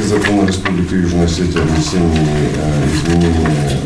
Проект закона Республики Южная Осетия о внесении изменений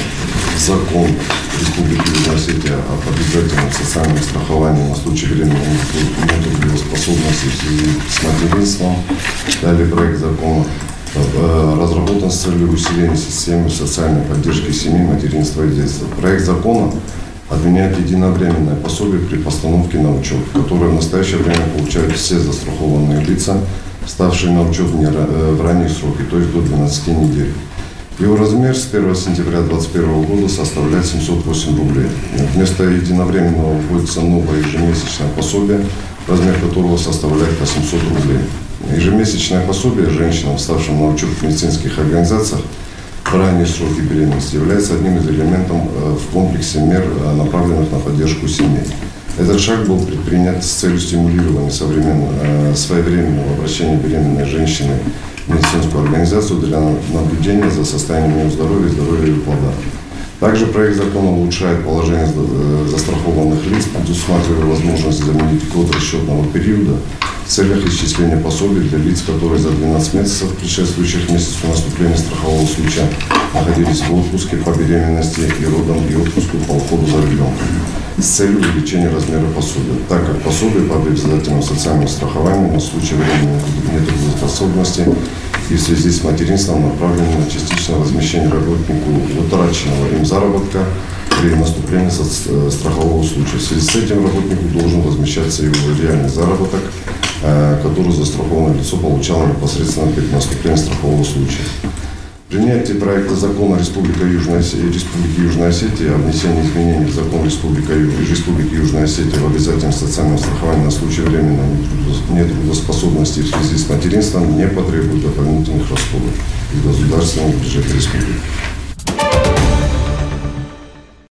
в закон Республики Южная Осетия об обязательном социальном страховании на случай временной нетрудоспособности в связи с материнством. Далее проект закона разработан с целью усиления системы социальной поддержки семьи, материнства и детства. Проект закона отменяет единовременное пособие при постановке на учет, которое в настоящее время получают все застрахованные лица, ставшие на учет в ранние сроки, то есть до 12 недель. Его размер с 1 сентября 2021 года составляет 708 рублей. Вместо единовременного вводится новое ежемесячное пособие, размер которого составляет 800 рублей. Ежемесячное пособие женщинам, ставшим на учет в медицинских организациях в ранние сроки беременности, является одним из элементов в комплексе мер, направленных на поддержку семей. Этот шаг был предпринят с целью стимулирования своевременного обращения беременной женщины в медицинскую организацию для наблюдения за состоянием ее здоровья и здоровья ее плода. Также проект закона улучшает положение застрахованных лиц, предусматривая возможность заменить год расчетного периода в целях исчисления пособий для лиц, которые за 12 месяцев, предшествующих месяцу наступления страхового случая, находились в отпуске по беременности и родам и отпуску по уходу за ребенком, с целью увеличения размера пособия, так как пособие по обязательному социальному страхованию на случай временной нетрудоспособности и в связи с материнством направлено на частичное возмещение работнику утраченного им заработка при наступлении страхового случая. В связи с этим работнику должен возмещаться его реальный заработок, который застрахованное лицо получало непосредственно перед наступлением страхового случая. Принятие проекта закона Республики Южная Осетия о внесении изменений в закон Республики Южная Осетия в обязательном социальном страховании на случай временной нетрудоспособности в связи с материнством не потребует дополнительных расходов из государственного бюджета республики.